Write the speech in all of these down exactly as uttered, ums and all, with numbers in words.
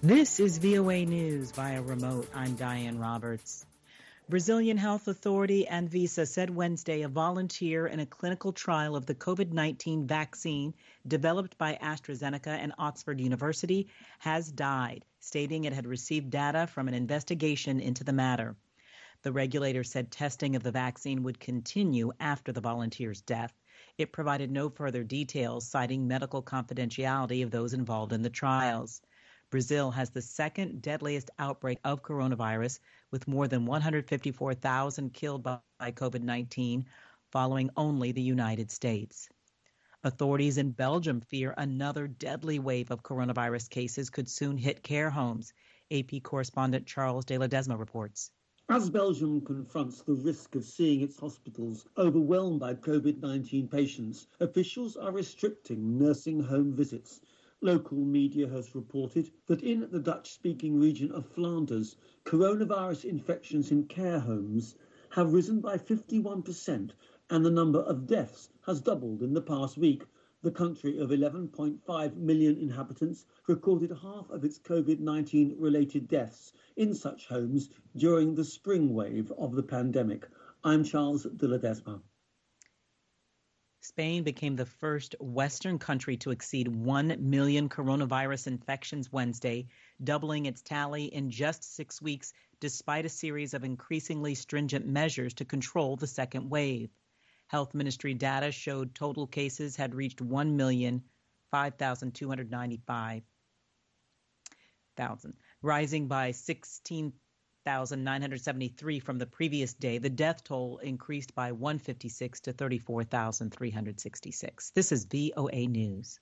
This is V O A News via remote. I'm Diane Roberts. Brazilian Health Authority Anvisa said Wednesday a volunteer in a clinical trial of the COVID nineteen vaccine developed by AstraZeneca and Oxford University has died, stating it had received data from an investigation into the matter. The regulator said testing of the vaccine would continue after the volunteer's death. It provided no further details, citing medical confidentiality of those involved in the trials. Brazil has the second deadliest outbreak of coronavirus, with more than one hundred fifty-four thousand killed by COVID nineteen, following only the United States. Authorities in Belgium fear another deadly wave of coronavirus cases could soon hit care homes. A P correspondent Charles de Ledesma reports. As Belgium confronts the risk of seeing its hospitals overwhelmed by COVID nineteen patients, officials are restricting nursing home visits. Local media has reported that in the Dutch-speaking region of Flanders, coronavirus infections in care homes have risen by fifty-one percent and the number of deaths has doubled in the past week. The country of eleven point five million inhabitants recorded half of its COVID nineteen related deaths in such homes during the spring wave of the pandemic. I'm Charles de Ledesma. Spain became the first Western country to exceed one million coronavirus infections Wednesday, doubling its tally in just six weeks, despite a series of increasingly stringent measures to control the second wave. Health Ministry data showed total cases had reached one million five thousand two hundred ninety-five, rising by sixteen thousand nine hundred seventy-three from the previous day. The death toll increased by one hundred fifty-six to thirty-four thousand three hundred sixty-six. This is V O A News.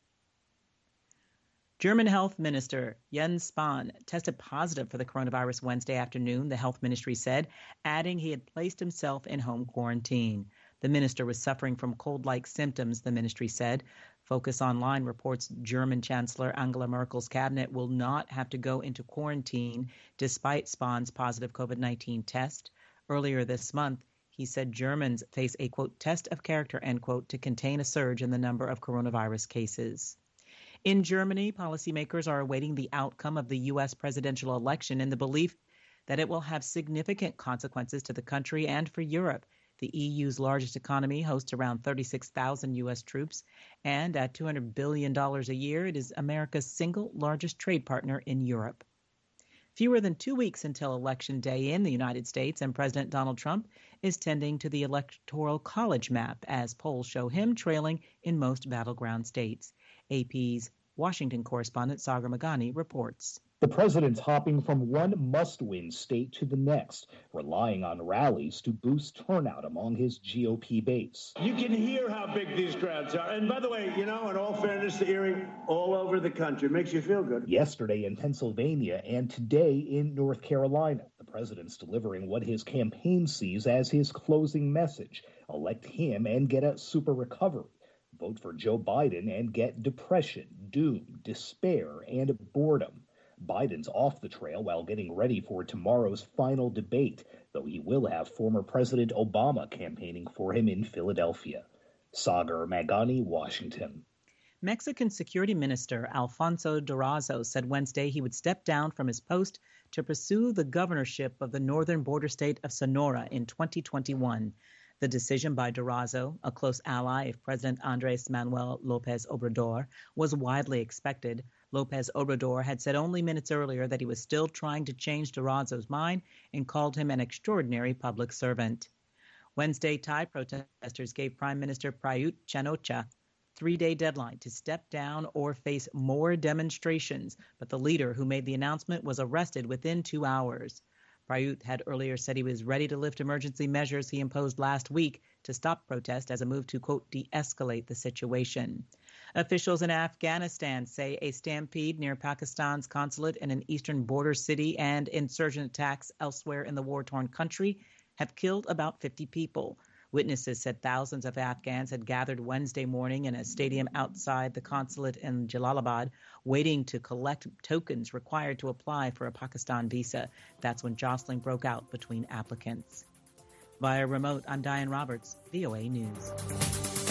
German Health Minister Jens Spahn tested positive for the coronavirus Wednesday afternoon, the health ministry said, adding he had placed himself in home quarantine. The minister was suffering from cold-like symptoms, the ministry said. Focus Online reports German Chancellor Angela Merkel's cabinet will not have to go into quarantine despite Spahn's positive COVID nineteen test. Earlier this month, he said Germans face a, quote, test of character, end quote, to contain a surge in the number of coronavirus cases. In Germany, policymakers are awaiting the outcome of the U S presidential election in the belief that it will have significant consequences to the country and for Europe. The E U's largest economy hosts around thirty-six thousand U S troops, and at two hundred billion dollars a year, it is America's single largest trade partner in Europe. Fewer than two weeks until Election Day in the United States, and President Donald Trump is tending to the Electoral College map, as polls show him trailing in most battleground states. A P's Washington correspondent Sagar Meghani reports. The president's hopping from one must-win state to the next, relying on rallies to boost turnout among his G O P base. You can hear how big these crowds are. And by the way, you know, in all fairness, they're hearing all over the country. It makes you feel good. Yesterday in Pennsylvania and today in North Carolina, the president's delivering what his campaign sees as his closing message. Elect him and get a super recovery. Vote for Joe Biden and get depression, doom, despair, and boredom. Biden's off the trail while getting ready for tomorrow's final debate, though he will have former President Obama campaigning for him in Philadelphia. Sagar Meghani, Washington. Mexican Security Minister Alfonso Durazo said Wednesday he would step down from his post to pursue the governorship of the northern border state of Sonora in twenty twenty-one. The decision by Durazo, a close ally of President Andrés Manuel López Obrador, was widely expected. López Obrador had said only minutes earlier that he was still trying to change Durazo's mind and called him an extraordinary public servant. Wednesday, Thai protesters gave Prime Minister Prayut Chan-o-cha a three-day deadline to step down or face more demonstrations, but the leader who made the announcement was arrested within two hours. Prayut had earlier said he was ready to lift emergency measures he imposed last week to stop protest as a move to, quote, de-escalate the situation. Officials in Afghanistan say a stampede near Pakistan's consulate in an eastern border city and insurgent attacks elsewhere in the war-torn country have killed about fifty people. Witnesses said thousands of Afghans had gathered Wednesday morning in a stadium outside the consulate in Jalalabad, waiting to collect tokens required to apply for a Pakistan visa. That's when jostling broke out between applicants. Via remote, I'm Diane Roberts, V O A News.